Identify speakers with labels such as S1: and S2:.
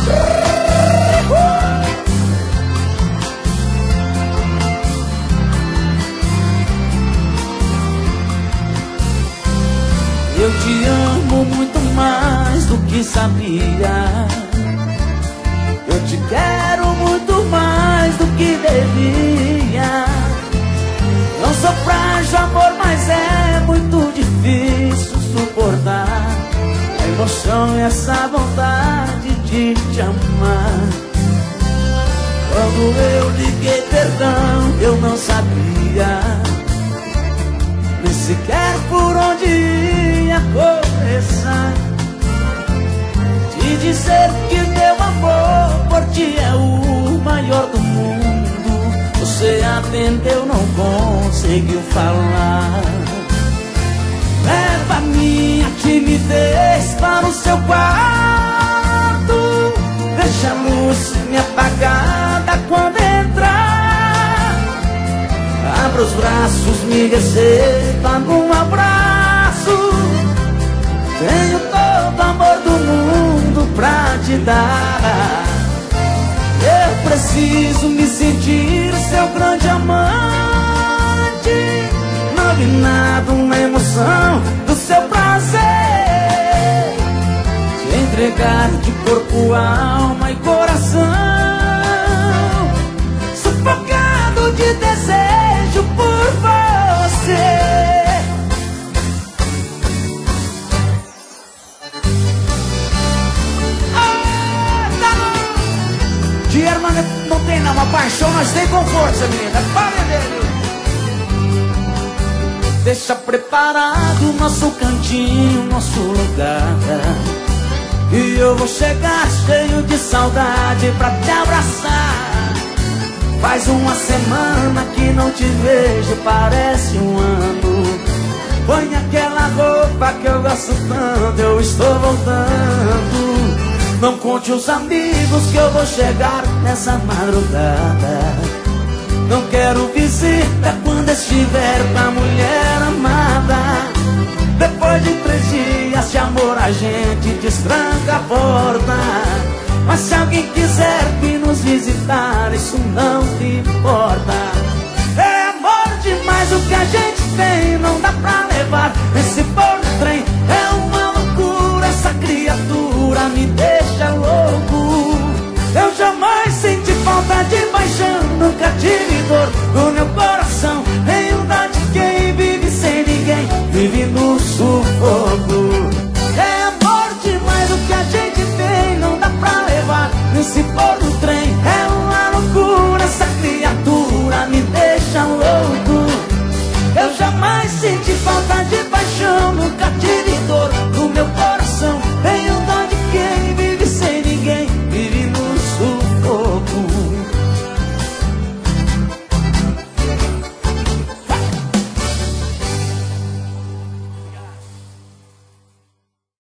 S1: Eu te amo muito mais do que sabia. Eu te quero muito mais do que devia. Não sou frágil, amor, mas é muito difícil suportar a emoção e essa vontade de te amar. Quando eu liguei perdão, eu não sabia nem sequer por onde ia começar. Te dizer que meu amor por ti é o maior do mundo. Você atendeu, não conseguiu falar. Leva minha timidez para o seu quarto. Deixa a luz me apagada quando entrar. Abra os braços, me receba num abraço. Tenho todo o amor do mundo pra te dar. Eu preciso me sentir seu grande amante, novinado na emoção do seu prazer. Te entregar de corpo, alma e coração, sufocado de desejo por você. Dinheiro não tem não, uma paixão nós tem com força, menina. Para dele. Deixa preparado nosso cantinho, nosso lugar, e eu vou chegar cheio de saudade pra te abraçar. Faz uma semana que não te vejo, parece um ano. Põe aquela roupa que eu gosto tanto, eu estou voltando. Não conte os amigos que eu vou chegar nessa madrugada. Não quero visita quando estiver com a mulher amada. Depois de 3 dias de amor a gente destranca a porta. Mas se alguém quiser vir nos visitar, isso não te importa. É amor demais o que a gente tem, não dá pra levar esse bom trem. É uma loucura, essa criatura me deixa louco. Eu jamais senti falta de paixão, nunca tive dor no meu coração. Nenhum de quem vive sem ninguém, vive no sufoco.